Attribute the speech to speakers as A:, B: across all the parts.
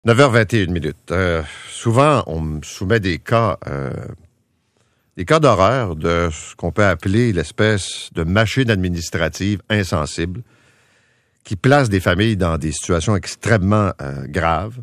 A: 9h21. Souvent, on me soumet des cas d'horreur de ce qu'on peut appeler l'espèce de machine administrative insensible qui place des familles dans des situations extrêmement graves.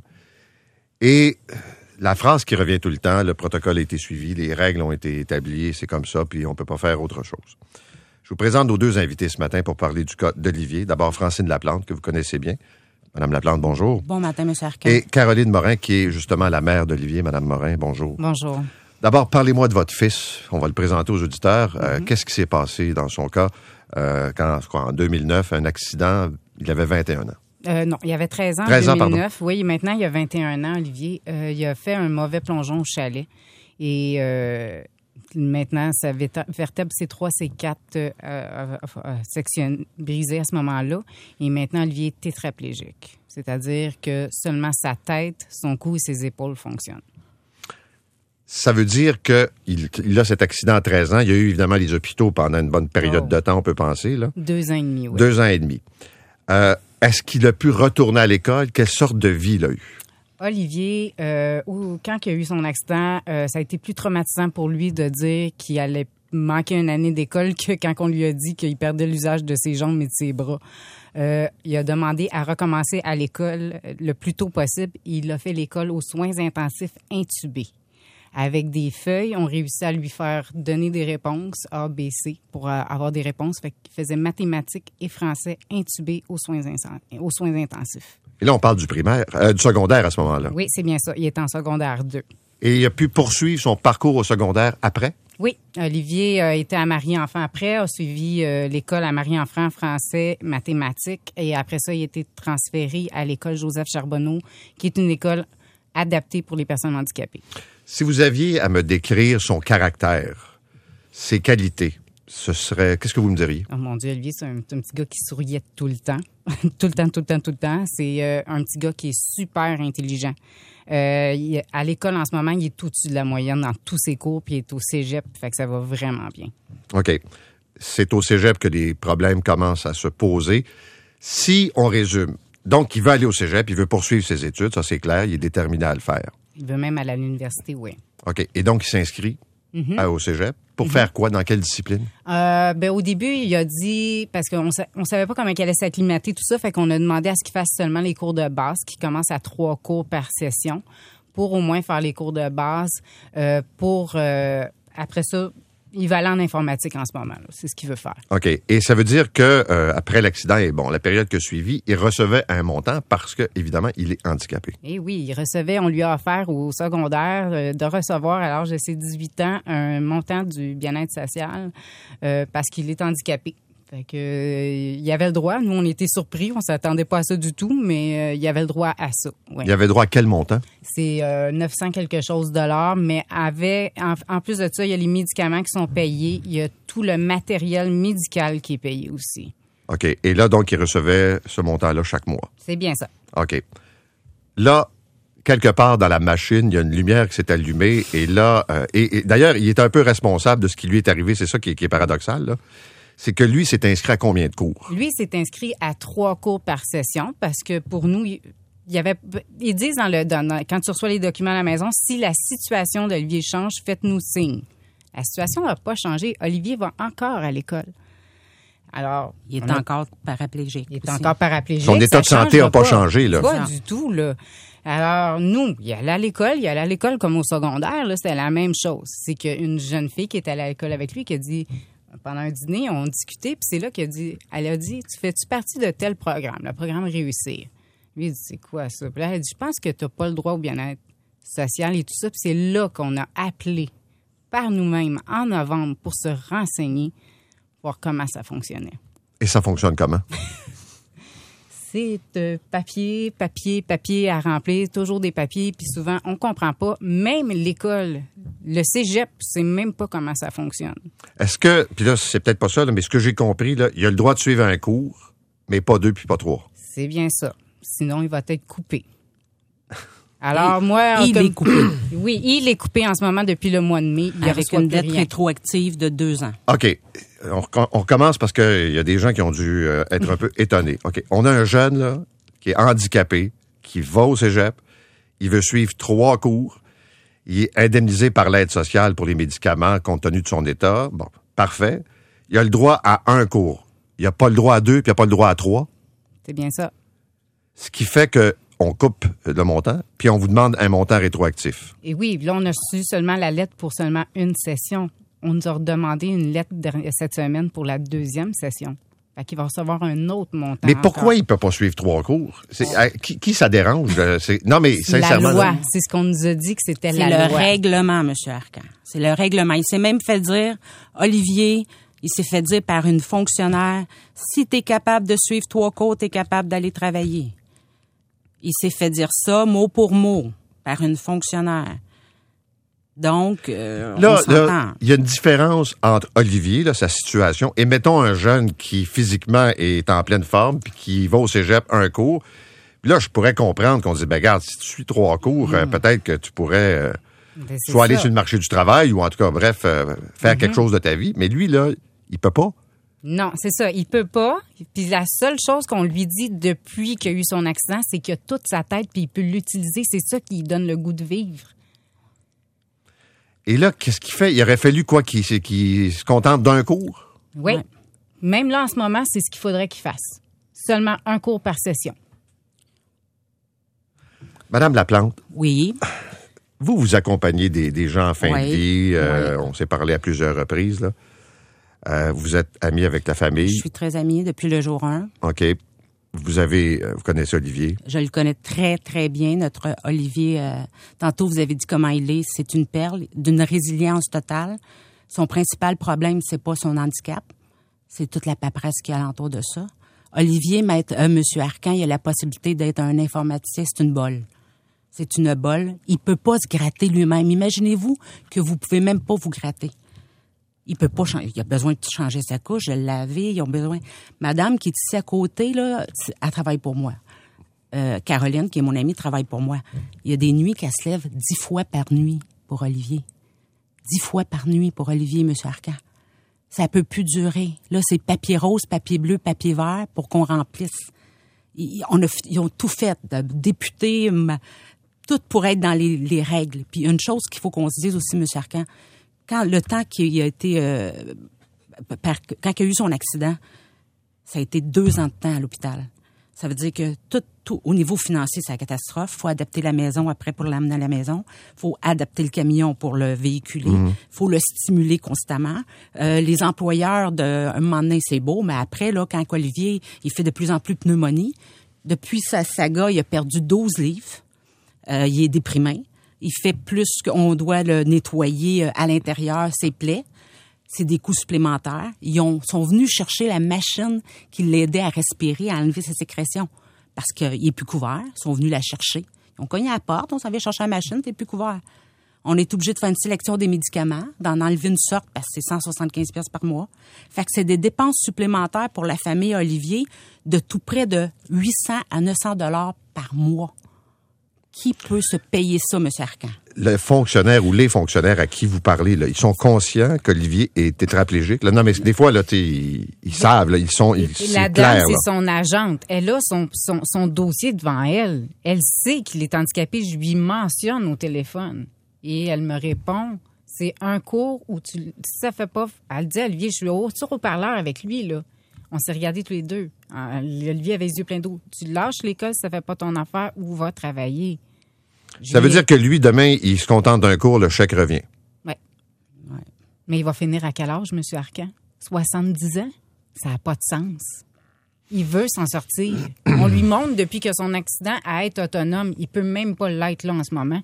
A: Et la phrase qui revient tout le temps, le protocole a été suivi, les règles ont été établies, c'est comme ça, puis on ne peut pas faire autre chose. Je vous présente nos deux invités ce matin pour parler du cas d'Olivier. D'abord, Francine Laplante, que vous connaissez bien. Madame Laplante, bonjour.
B: Bon matin, M. Arcan.
A: Et Caroline Morin, qui est justement la mère d'Olivier. Madame Morin, bonjour.
B: Bonjour.
A: D'abord, parlez-moi de votre fils. On va le présenter aux auditeurs. Qu'est-ce qui s'est passé dans son cas en 2009, un accident, il avait 21 ans.
B: Non, il avait 13 ans en 2009. Pardon. Oui, maintenant, il a 21 ans, Olivier. Il a fait un mauvais plongeon au chalet. Et maintenant, sa vertèbre C3, C4 section brisée à ce moment-là. Et maintenant, Olivier est tétraplégique. C'est-à-dire que seulement sa tête, son cou et ses épaules fonctionnent. Ça
A: veut dire qu'il a cet accident à 13 ans. Il y a eu évidemment les hôpitaux pendant une bonne période de temps, on peut penser. Là.
B: 2 ans et demi, oui.
A: 2 ans et demi. Est-ce qu'il a pu retourner à l'école? Quelle sorte de vie il a eu?
B: Olivier, quand il a eu son accident, ça a été plus traumatisant pour lui de dire qu'il allait manquer une année d'école que quand on lui a dit qu'il perdait l'usage de ses jambes et de ses bras. Il a demandé à recommencer à l'école le plus tôt possible. Il a fait l'école aux soins intensifs intubés. Avec des feuilles, on réussit à lui faire donner des réponses A, B, C pour avoir des réponses. Fait qu'il faisait mathématiques et français intubés aux soins intensifs.
A: Et là, on parle du primaire, du secondaire à ce moment-là.
B: Oui, c'est bien ça. Il est en secondaire 2.
A: Et il a pu poursuivre son parcours au secondaire après?
B: Oui. Olivier était à Marie-Enfant après, a suivi l'école à Marie-Enfant français, mathématiques. Et après ça, il a été transféré à l'école Joseph Charbonneau, qui est une école adaptée pour les personnes handicapées.
A: Si vous aviez à me décrire son caractère, ses qualités, ce serait... Qu'est-ce que vous me diriez?
B: Oh mon Dieu, Olivier, c'est un petit gars qui souriait tout le temps. tout le temps. C'est un petit gars qui est super intelligent. À l'école, en ce moment, il est au-dessus de la moyenne dans tous ses cours, puis il est au cégep, fait que ça va vraiment bien. OK.
A: C'est au cégep que des problèmes commencent à se poser. Si on résume, donc il veut aller au cégep, il veut poursuivre ses études, ça c'est clair, il est déterminé à le faire.
B: Il veut même aller à l'université, oui.
A: OK. Et donc, il s'inscrit au cégep. Pour faire quoi? Dans quelle discipline?
B: Au début, il a dit, parce qu'on savait pas comment il allait s'acclimater, tout ça, fait qu'on a demandé à ce qu'il fasse seulement les cours de base, qui commencent à 3 cours par session, pour au moins faire les cours de base, après ça, il va aller en informatique en ce moment. Là. C'est ce qu'il veut faire. OK.
A: Et ça veut dire que après l'accident et la période que suivit, il recevait un montant parce que, évidemment, il est handicapé.
B: Eh oui, il recevait, on lui a offert au secondaire de recevoir à l'âge de ses 18 ans un montant du bien-être social parce qu'il est handicapé. Fait que il avait le droit. Nous, on était surpris. On s'attendait pas à ça du tout, mais il avait le droit à ça. Ouais.
A: Il avait droit à quel montant?
B: C'est 900 quelque chose $, mais en plus de ça, il y a les médicaments qui sont payés. Il y a tout le matériel médical qui est payé aussi. OK.
A: Et là, donc, il recevait ce montant-là chaque mois?
B: C'est bien ça.
A: OK. Là, quelque part dans la machine, il y a une lumière qui s'est allumée. Et là, et d'ailleurs, il est un peu responsable de ce qui lui est arrivé. C'est ça qui est paradoxal, là. C'est que lui s'est inscrit à combien de cours?
B: Lui s'est inscrit à 3 cours par session parce que pour nous, ils disent quand tu reçois les documents à la maison, si la situation d'Olivier change, faites-nous signe. La situation n'a pas changé. Olivier va encore à l'école. Alors,
C: il est encore paraplégique.
A: Son état de santé n'a pas changé, là.
B: Pas du tout, là. Alors, nous, il allait à l'école comme au secondaire, là, c'était la même chose. C'est qu'une jeune fille qui était allée à l'école avec lui qui a dit... Pendant un dîner, on discutait, puis c'est là elle a dit, tu fais-tu partie de tel programme, le programme Réussir? Lui, il dit, c'est quoi ça? Puis là, elle dit, je pense que tu n'as pas le droit au bien-être social et tout ça. Puis c'est là qu'on a appelé par nous-mêmes en novembre pour se renseigner, voir comment ça fonctionnait.
A: Et ça fonctionne comment?
B: C'est papier à remplir, toujours des papiers, puis souvent, on comprend pas. Même l'école, le cégep, c'est même pas comment ça fonctionne.
A: Est-ce que, puis là, c'est peut-être pas ça, là, mais ce que j'ai compris, là, il a le droit de suivre un cours, mais pas 2 puis pas 3.
B: C'est bien ça. Sinon, il va être coupé. Alors, moi...
C: Il est coupé.
B: Oui, il est coupé en ce moment depuis le mois de mai. Il
C: avec une dette rétroactive de 2 ans.
A: OK. On recommence parce qu'il y a des gens qui ont dû être un peu étonnés. OK. On a un jeune, là, qui est handicapé, qui va au cégep, il veut suivre 3 cours. Il est indemnisé par l'aide sociale pour les médicaments compte tenu de son état. Bon, parfait. Il a le droit à 1 cours. Il n'a pas le droit à 2, puis il n'a pas le droit à 3.
B: C'est bien ça.
A: Ce qui fait qu'on coupe le montant, puis on vous demande un montant rétroactif.
B: Et oui, là, on a reçu seulement la lettre pour seulement une session. On nous a redemandé une lettre cette semaine pour la 2e session. Fait qu'il va recevoir un autre montant.
A: Mais pourquoi il ne peut pas suivre 3 cours? Qui ça dérange? Non, mais sincèrement...
B: La loi, c'est ce qu'on nous a dit que c'était la loi.
C: C'est le règlement, M. Arcan. C'est le règlement. Il s'est même fait dire, Olivier, il s'est fait dire par une fonctionnaire, si tu es capable de suivre 3 cours, tu es capable d'aller travailler. Il s'est fait dire ça mot pour mot par une fonctionnaire. Donc, on s'entend.
A: Il y a une différence entre Olivier, là, sa situation, et mettons un jeune qui physiquement est en pleine forme puis qui va au cégep 1 cours. Puis là, je pourrais comprendre qu'on dit, regarde, si tu suis 3 cours, peut-être que tu pourrais soit aller sur le marché du travail ou en tout cas, bref, faire quelque chose de ta vie. Mais lui, là, il peut pas.
B: Non, c'est ça. Il peut pas. Puis la seule chose qu'on lui dit depuis qu'il a eu son accident, c'est qu'il a toute sa tête puis il peut l'utiliser. C'est ça qui lui donne le goût de vivre.
A: Et là, qu'est-ce qu'il fait? Il aurait fallu quoi? Qu'il se contente d'un cours?
B: Oui. Ouais. Même là, en ce moment, c'est ce qu'il faudrait qu'il fasse. Seulement 1 cours par session. Madame
A: Laplante.
C: Oui.
A: Vous accompagnez des gens en fin de vie. On s'est parlé à plusieurs reprises, là. Vous êtes amie avec la famille.
C: Je suis très amie depuis le jour 1.
A: OK. Vous connaissez Olivier?
C: Je le connais très, très bien. Notre Olivier, tantôt, vous avez dit comment il est. C'est une perle, d'une résilience totale. Son principal problème, c'est pas son handicap. C'est toute la paperasse qui est alentour de ça. Olivier, M. Arcan, il a la possibilité d'être un informaticien. C'est une bolle. C'est une bolle. Il peut pas se gratter lui-même. Imaginez-vous que vous pouvez même pas vous gratter. Il peut pas changer. Il a besoin de changer sa couche, de le laver. Ils ont besoin. Madame qui est ici à côté, là, elle travaille pour moi. Caroline, qui est mon amie, travaille pour moi. Il y a des nuits qu'elle se lève 10 fois par nuit pour Olivier. 10 fois par nuit pour Olivier, M. Arcan. Ça peut plus durer. Là, c'est papier rose, papier bleu, papier vert pour qu'on remplisse. Ils ont tout fait, députés, tout pour être dans les règles. Puis une chose qu'il faut qu'on se dise aussi, M. Arcan, quand le temps qu'il a été, quand il a eu son accident, ça a été 2 ans de temps à l'hôpital. Ça veut dire que tout au niveau financier, c'est la catastrophe. Il faut adapter la maison après pour l'amener à la maison. Il faut adapter le camion pour le véhiculer. Il faut le stimuler constamment. Les employeurs, un moment donné, c'est beau, mais après, là, quand Olivier, il fait de plus en plus de pneumonie, depuis sa saga, il a perdu 12 livres. Il est déprimé. Il fait plus qu'on doit le nettoyer à l'intérieur, ses plaies. C'est des coûts supplémentaires. Ils sont venus chercher la machine qui l'aidait à respirer, à enlever ses sécrétions. Parce qu'il est plus couvert. Ils sont venus la chercher. Ils ont cogné à la porte, on s'en vient chercher la machine, t'es plus couvert. On est obligé de faire une sélection des médicaments, d'en enlever une sorte parce que c'est 175 pièces par mois. Fait que c'est des dépenses supplémentaires pour la famille Olivier de tout près de 800 à 900 $ par mois. Qui peut se payer ça, M. Arcan?
A: Le fonctionnaire ou les fonctionnaires à qui vous parlez, là, ils sont conscients qu'Olivier est tétraplégique? Là, non, mais des fois, là, ils savent, là,
B: la dame, c'est son agente. Elle a son dossier devant elle. Elle sait qu'il est handicapé. Je lui mentionne au téléphone. Et elle me répond, c'est un cours où si ça fait pas... Elle dit à Olivier, je suis sur haut-parleur avec lui, là. On s'est regardés tous les deux. Olivier avait les yeux pleins d'eau. Tu lâches l'école, ça fait pas ton affaire, ou va travailler.
A: Ça veut dire que lui, demain, il se contente d'un cours, le chèque revient.
B: Oui. Ouais. Mais il va finir à quel âge, M. Arcan? 70 ans? Ça n'a pas de sens. Il veut s'en sortir. On lui montre depuis que son accident à être autonome. Il peut même pas l'être là en ce moment.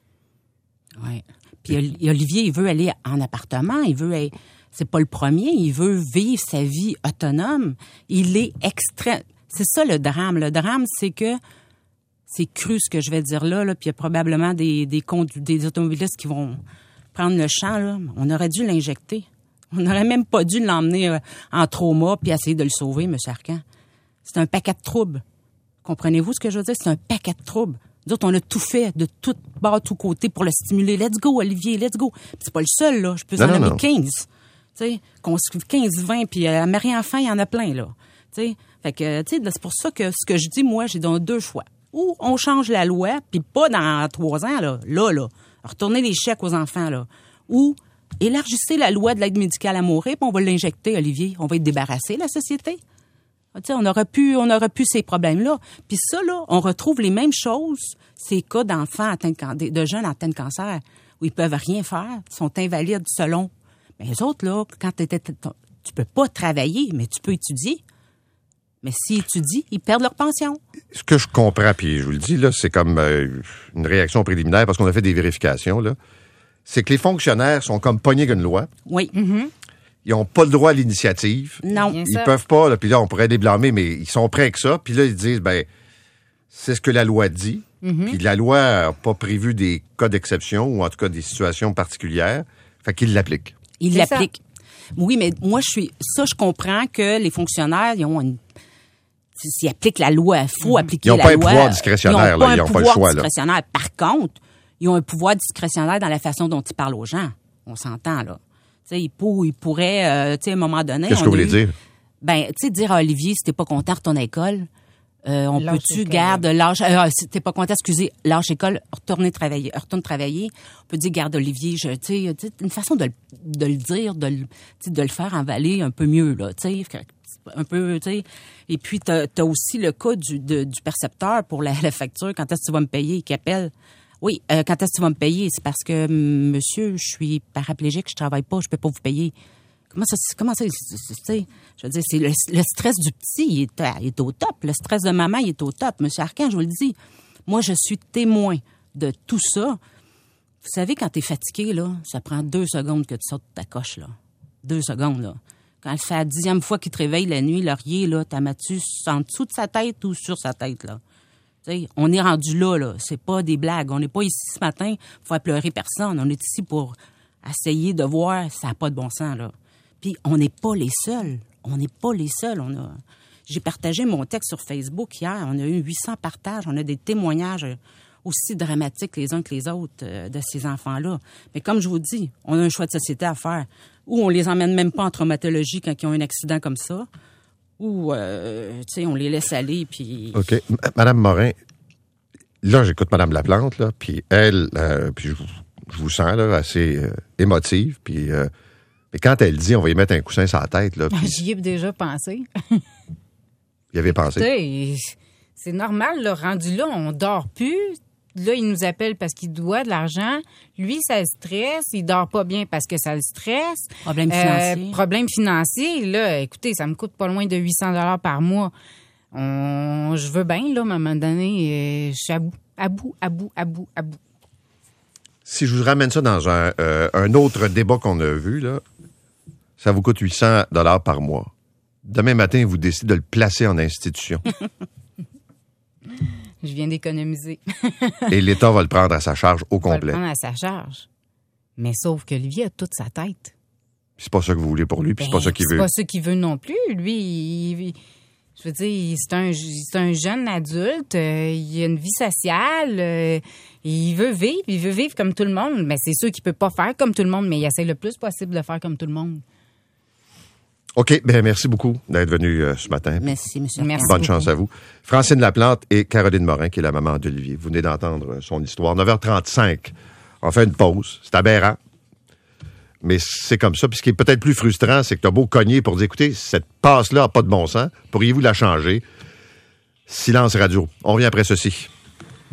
C: Oui. Puis Olivier, il veut aller en appartement. C'est pas le premier. Il veut vivre sa vie autonome. Il est C'est ça le drame. Le drame, c'est que c'est cru ce que je vais dire là, puis il y a probablement des automobilistes qui vont prendre le champ, là. On aurait dû l'injecter. On n'aurait même pas dû l'emmener en trauma puis essayer de le sauver, M. Arcan. C'est un paquet de troubles. Comprenez-vous ce que je veux dire? C'est un paquet de troubles. Nous autres, on a tout fait, de tout bas, tout côté pour le stimuler. Let's go, Olivier, let's go. Puis c'est pas le seul, là. Je peux en nommer 15. Tu sais, qu'on se 15, 20, puis à Marie-Enfant, il y en a plein, là. Tu sais, fait que, tu sais, c'est pour ça que ce que je dis, moi, j'ai dans 2 choix. ou on change la loi, puis pas dans 3 ans, là. Retourner les chèques aux enfants, là. Ou élargissez la loi de l'aide médicale à mourir, puis on va l'injecter, Olivier. On va être débarrassé, la société. T'sais, on aurait pu ces problèmes-là. Puis ça, là, on retrouve les mêmes choses, ces cas d'enfants de jeunes atteints de cancer, où ils peuvent rien faire, sont invalides selon. Mais les autres, là, quand tu peux pas travailler, mais tu peux étudier. Mais s'ils étudient, ils perdent leur pension.
A: Ce que je comprends, puis je vous le dis, là, c'est comme une réaction préliminaire, parce qu'on a fait des vérifications, là, c'est que les fonctionnaires sont comme pognés qu'une loi.
C: Oui.
A: Ils n'ont pas le droit à l'initiative.
C: Non.
A: Ils peuvent pas, là, puis là, on pourrait les blâmer, mais ils sont prêts que ça. Puis là, ils disent, c'est ce que la loi dit. Puis la loi n'a pas prévu des cas d'exception, ou en tout cas des situations particulières. Fait qu'ils l'appliquent.
C: Ils l'appliquent. Oui, mais moi, je comprends que les fonctionnaires, s'ils appliquent la loi, il faut appliquer la loi.
A: Ils n'ont pas un pouvoir discrétionnaire, là. Ils n'ont pas le choix, là.
C: Par contre, ils ont un pouvoir discrétionnaire dans la façon dont ils parlent aux gens. On s'entend, là. Ils pourraient, à un moment donné...
A: Qu'est-ce que vous voulez dire?
C: Dire à Olivier, si t'es pas content, retourne à l'école. On peut-tu garde lâche... si t'es pas content, lâche l'école, retourne travailler. On peut dire, garde Olivier, une façon de le dire, de le faire avaler un peu mieux, là, un peu, Et puis, t'as aussi le cas du percepteur pour la facture. Quand est-ce que tu vas me payer? Qui appelle? Oui, quand est-ce que tu vas me payer? C'est parce que, monsieur, je suis paraplégique, je travaille pas, je peux pas vous payer. Comment ça, je veux dire, c'est le stress du petit, il est au top. Le stress de maman, il est au top. Monsieur Arcan, je vous le dis, moi, je suis témoin de tout ça. Vous savez, quand t'es fatigué, là, ça prend 2 secondes que tu sautes ta coche, là. 2 secondes, là. Quand c'est la 10e fois qu'il te réveille la nuit, Laurier, là, t'as Mathieu en dessous de sa tête ou sur sa tête, là. T'sais, on est rendu là. C'est pas des blagues. On n'est pas ici ce matin pour faire pleurer personne. On est ici pour essayer de voir si ça n'a pas de bon sens, là. Puis, on n'est pas les seuls. J'ai partagé mon texte sur Facebook hier. On a eu 800 partages. On a des témoignages aussi dramatiques les uns que les autres de ces enfants-là. Mais comme je vous dis, on a un choix de société à faire. Ou on les emmène même pas en traumatologie quand ils ont un accident comme ça. Ou, on les laisse aller, puis... OK.
A: Madame Morin, là, j'écoute Madame Laplante, là, puis elle, puis je vous sens, là, assez émotive, puis... mais quand elle dit, on va y mettre un coussin sur la tête, là... Puis...
B: J'y ai déjà pensé.
A: Il avait pensé?
B: C'est normal, là, rendu là, on dort plus. Là, il nous appelle parce qu'il doit de l'argent. Lui, ça le stresse. Il dort pas bien parce que ça le stresse. Problème financier. Là, écoutez, ça me coûte pas loin de 800 $ par mois. Je veux bien, là, à un moment donné, je suis à bout.
A: Si je vous ramène ça dans un autre débat qu'on a vu, là, ça vous coûte 800 $ par mois. Demain matin, vous décidez de le placer en institution.
B: Je viens d'économiser.
A: Et l'État va le prendre à sa charge au complet.
B: Va le prendre à sa charge. Mais sauf que Olivier a toute sa tête.
A: C'est pas ça que vous voulez pour lui, puis c'est pas ça qu'il veut.
B: C'est pas ça qu'il veut non plus. Lui, je veux dire, c'est un jeune adulte. Il a une vie sociale. Il veut vivre comme tout le monde. Mais c'est sûr qu'il peut pas faire comme tout le monde, mais il essaie le plus possible de faire comme tout le monde.
A: OK. Bien, merci beaucoup d'être venu ce matin.
C: Merci, monsieur.
B: Merci
A: Bonne
B: beaucoup.
A: chance à vous. Francine Laplante et Caroline Morin, qui est la maman d'Olivier. Vous venez d'entendre son histoire. 9h35. On fait une pause. C'est aberrant. Mais c'est comme ça. Puis ce qui est peut-être plus frustrant, c'est que tu as beau cogner pour dire, écoutez, cette passe-là n'a pas de bon sens. Pourriez-vous la changer? Silence radio. On revient après ceci.